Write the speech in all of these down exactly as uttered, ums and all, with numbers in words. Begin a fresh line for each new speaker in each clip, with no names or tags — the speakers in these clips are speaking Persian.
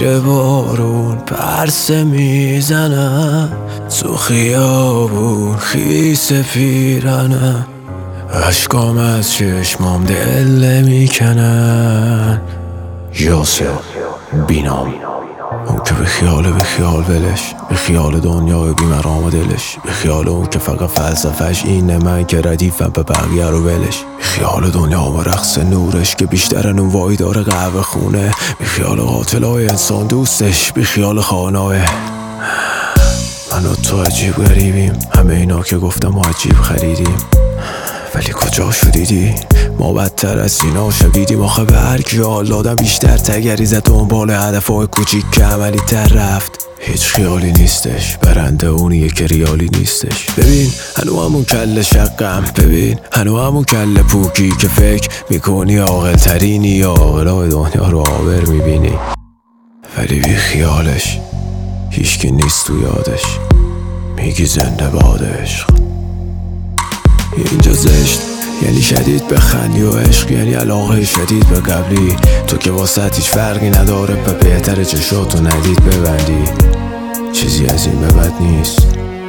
زیر بارون پرسه میزنم، تو خیابون خیس پیرنم، اشکام از چشمام دل نمیکنن. یاسر بینام، اون که به خیال به خیال ولش، به خیال دنیای بیمرام دلش، به خیال اون که فقط فلسفهش اینه من که ردیفم به بقیه رو ولش، به خیال دنیا و رقص نورش که بیشتر نونوایی داره قهوه خونه، به خیال قاتلای انسان دوستش، به خیال خانه‌های من و تو عجیب غریبیم، همه اینا که گفتم و عجیب خریدیم، ولی کجا شدیدی؟ ما بدتر از اینا شدیدیم. آخه به هر کی حال آدم بیشتر تگریزه دنبال هدفهای کوچیک که عملی تر رفت. هیچ خیالی نیستش، برنده اونیه که ریالی نیستش. ببین هنو همون کل شقم، ببین هنو همون کل پوکی که فکر میکنی عاقل ترینی یا عاقلای دنیا رو عابر میبینی، ولی بی خیالش هیچکی نیست تو یادش. میگی زنده باد عشق، اینجا زشت یعنی شدید بخندی و عشق یعنی علاقه شدید به قبلی، تو که واسه هیچ فرقی نداره و بهتره چشاتو ندید ببندی. چیزی از این به بد نیست،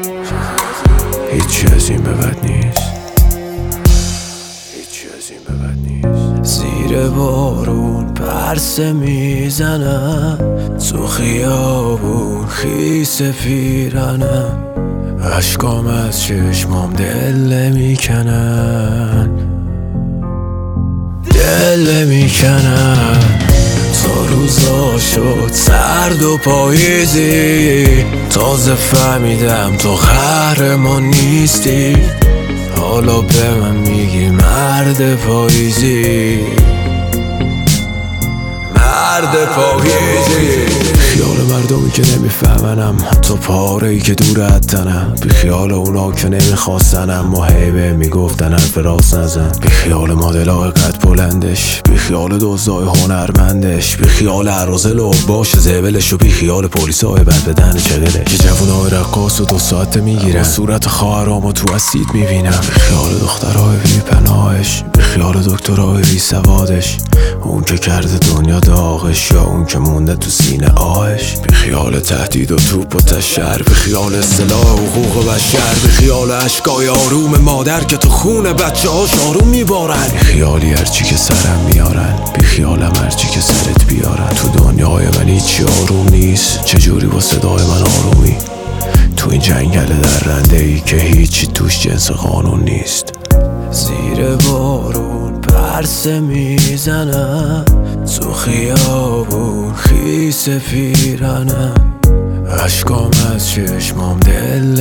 هیچی از این به بد نیست، هیچی از این به بد نیست. زیر بارون پرسه میزنم، تو خیابون خیس پیرنم، اشکام از چشمام دل نمیکنن، دل نمیکنن. تا روزا شد سرد و پاییزی، تازه فهمیدم تو قهرمان نیستی، حالا به من میگی مرد پاییزی، مرد پاییزی. خیال مردمی که نمیفهمنم، تو پاره‌ای که دور از تنم، بی خیال اونا که نمیخواستنم و هیبه میگفتن حرف راست نزن، بی خیال مدلای قد بلندش، بی خیال دوزای هنرمندش، بی خیال عرازل و باش زبلش، و بی خیال پولیسای بد بدن چگلش که جوونای رقاص و دو ساعته میگیرن، صورت خواهرامو تو اسید میبینم، بی خیال دخترای بی پناهش، بی خیال دکترای بی سوادش، اون که کرده دنیا داغش یا اون که مونده تو سینه آهش، بی خیال تهدید و توپ و تشر، بی خیال اصطلاح حقوق بشر، بی خیال اشکای آروم مادر که تو خون بچه هاش آروم میبارن، بی خیالی هرچی که سرم میارن، بی خیالم هرچی که سرت بیارن. تو دنیای من هیچی آروم نیست، چجوری با صدای من آرومی تو این جنگل درنده ای که هیچی توش جنس قانون نیست. زیر بارون پرسه میزنم، تو خیابون خیس پیرنم، اشکام از چشمام دل